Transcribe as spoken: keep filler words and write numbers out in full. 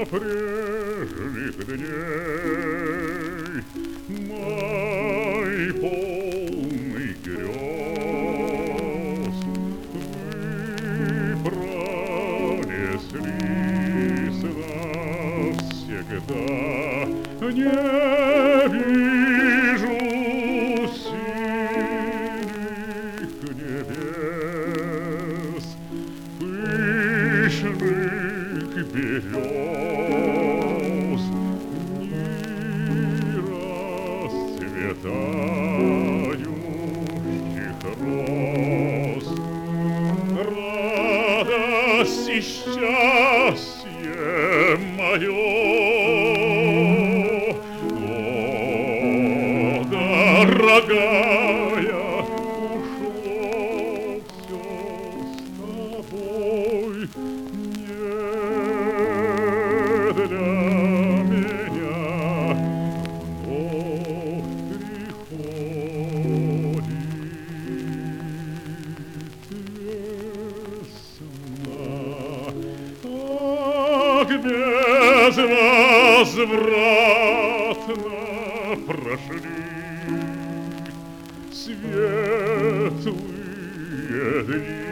прежних дней май полный грез. Вы пронеслись навсегда. Не вижу синих небес, пышных берез, ни расцветающих роз. Радость и счастье мое, дорогая, ушло все с тобой, не для меня вновь приходит весна. Ах, безвозвратно прошли светлые дни.